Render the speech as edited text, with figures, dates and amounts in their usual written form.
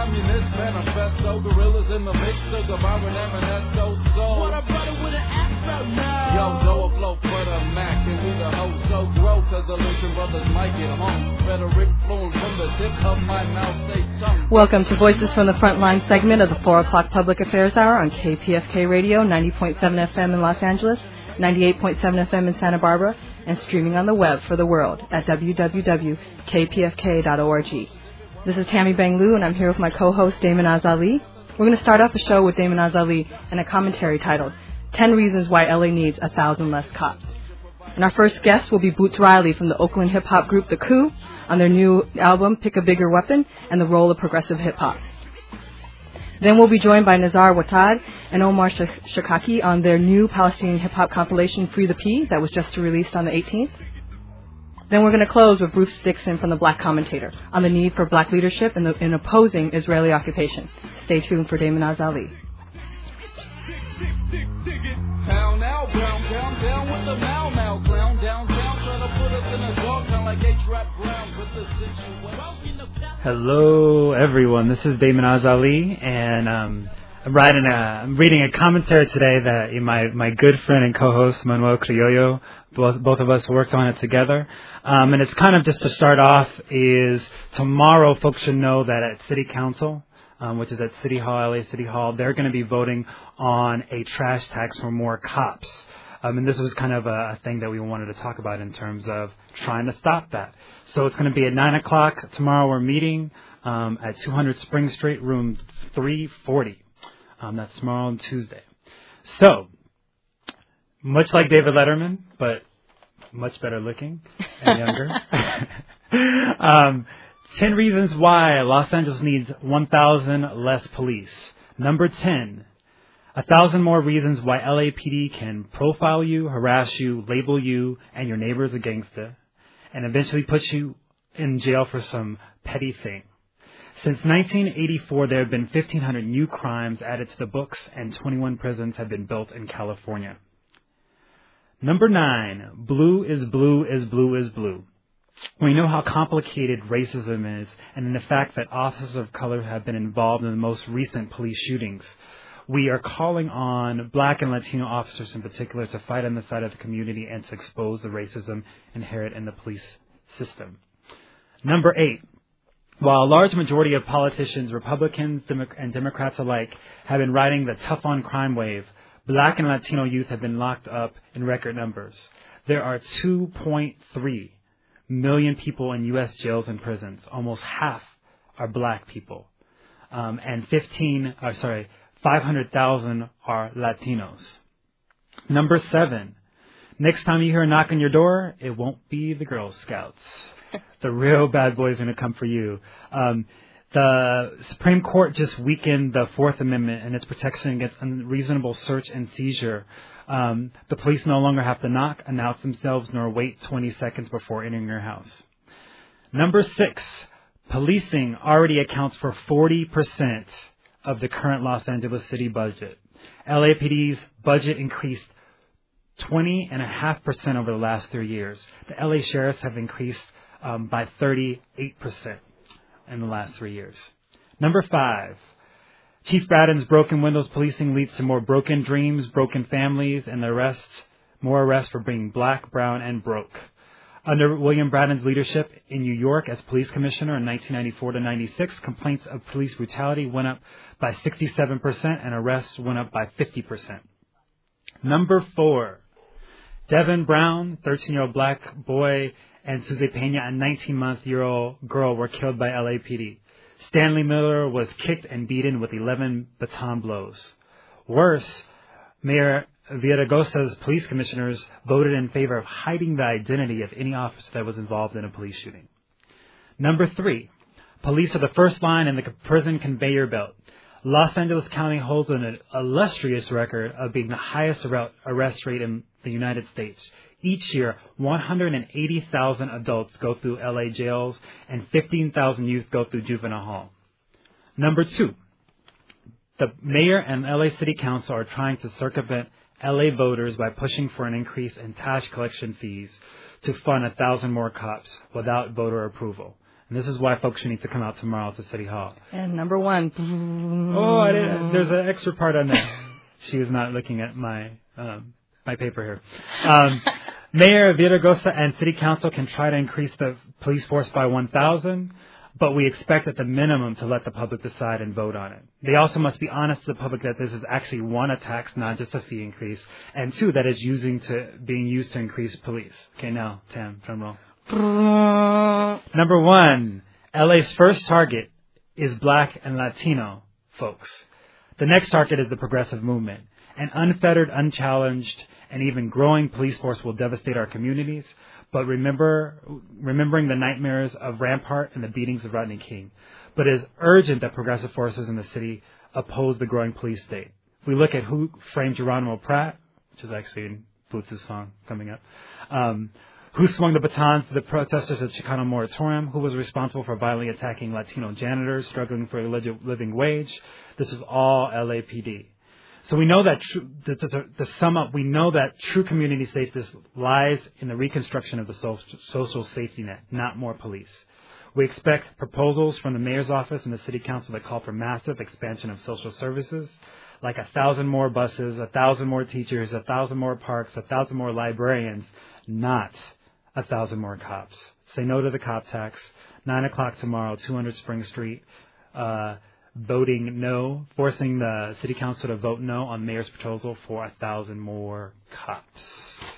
communist manifesto, gorillas in the mix, sugar, Byron, Emanesto, so. What a brother with an afro now. Yo, Zoa flow for the Mac, and we the hoes so grow, cause the Lucian brothers might get home. Frederick flowing from the tip of my mouth, say tongue. Welcome to Voices from the Frontline segment of the 4 o'clock Public Affairs Hour on KPFK Radio, 90.7 FM in Los Angeles, 98.7 FM in Santa Barbara, and streaming on the web for the world at www.kpfk.org. This is Tammy Bang-Lu, and I'm here with my co-host, Damon Azali. We're going to start off the show with Damon Azali and a commentary titled, 10 Reasons Why LA Needs 1,000 Less Cops. And our first guest will be Boots Riley from the Oakland hip-hop group The Coup on their new album, Pick a Bigger Weapon, and the Role of Progressive Hip-Hop. Then we'll be joined by Nazar Watad and Omar Shakaki on their new Palestinian hip-hop compilation, Free the P, that was just released on the 18th. Then we're going to close with Bruce Dixon from The Black Commentator on the need for black leadership in opposing Israeli occupation. Stay tuned for Damon Azali. Pound now, down with the Mau clown, down, try to put us in a dog town like H-Rap Brown with the situation. Hello, everyone. This is Damon Azali, and I'm reading a commentary today that my good friend and co-host Manuel Criollo, both of us worked on it together. And it's kind of just to start off is tomorrow folks should know that at City Council, which is at City Hall, LA City Hall, they're going to be voting on a trash tax for more cops. And this was kind of a thing that we wanted to talk about in terms of trying to stop that. So it's going to be at 9 o'clock tomorrow. We're meeting at 200 Spring Street, room 340. That's tomorrow on Tuesday. So, much like David Letterman, but much better looking and younger. 10 reasons why Los Angeles needs 1,000 less police. Number 10, 1,000 more reasons why LAPD can profile you, harass you, label you and your neighbors a gangster, and eventually put you in jail for some petty thing. Since 1984, there have been 1,500 new crimes added to the books, and 21 prisons have been built in California. Number 9, blue is blue is blue is blue. We know how complicated racism is, and in the fact that officers of color have been involved in the most recent police shootings. We are calling on black and Latino officers in particular to fight on the side of the community and to expose the racism inherent in the police system. Number 8, while a large majority of politicians, Republicans and Democrats alike, have been riding the tough-on-crime wave, black and Latino youth have been locked up in record numbers. There are 2.3 million people in U.S. jails and prisons. Almost half are black people. And 500,000 are Latinos. Number 7, next time you hear a knock on your door, it won't be the Girl Scouts. The real bad boys are going to come for you. The Supreme Court just weakened the Fourth Amendment and its protection against unreasonable search and seizure. The police no longer have to knock, announce themselves, nor wait 20 seconds before entering your house. Number 6, policing already accounts for 40% of the current Los Angeles city budget. LAPD's budget increased 20.5% over the last 3 years. The LA sheriffs have increased by 38% in the last 3 years. Number 5, Chief Braden's broken windows policing leads to more broken dreams, broken families, and more arrests for being black, brown, and broke. Under William Braden's leadership in New York as police commissioner in 1994 to 96, complaints of police brutality went up by 67% and arrests went up by 50%. Number 4, Devin Brown, 13-year-old black boy, and Suze Pena, a 19-month-old girl, were killed by LAPD. Stanley Miller was kicked and beaten with 11 baton blows. Worse, Mayor Villaraigosa's police commissioners voted in favor of hiding the identity of any officer that was involved in a police shooting. Number 3, police are the first line in the prison conveyor belt. Los Angeles County holds an illustrious record of being the highest arrest rate in the United States. Each year, 180,000 adults go through LA jails and 15,000 youth go through juvenile hall. Number 2, the mayor and LA City Council are trying to circumvent LA voters by pushing for an increase in tax collection fees to fund 1,000 more cops without voter approval. And And this is why folks should need to come out tomorrow to City Hall. And number one. Oh, there's an extra part on that. She was not looking at my paper here. Mayor Villaraigosa and City Council can try to increase the police force by 1,000, but we expect at the minimum to let the public decide and vote on it. They also must be honest to the public that this is actually one, a tax, not just a fee increase, and two, that is being used to increase police. Okay, now, Tam, drum roll. Number one, LA's first target is Black and Latino folks. The next target is the progressive movement. An unfettered, unchallenged, and even growing police force will devastate our communities, but remembering the nightmares of Rampart and the beatings of Rodney King. But it is urgent that progressive forces in the city oppose the growing police state. If we look at who framed Geronimo Pratt, which is actually in Boots' song coming up, who swung the batons to the protesters of Chicano moratorium, who was responsible for violently attacking Latino janitors struggling for a living wage. This is all LAPD. So we know that, to sum up, we know that true community safety lies in the reconstruction of the social safety net, not more police. We expect proposals from the mayor's office and the city council that call for massive expansion of social services, like 1,000 more buses, 1,000 more teachers, 1,000 more parks, 1,000 more librarians, not 1,000 more cops. Say no to the cop tax. 9 o'clock tomorrow, 200 Spring Street. Voting no, forcing the city council to vote no on mayor's proposal for 1,000 more cops.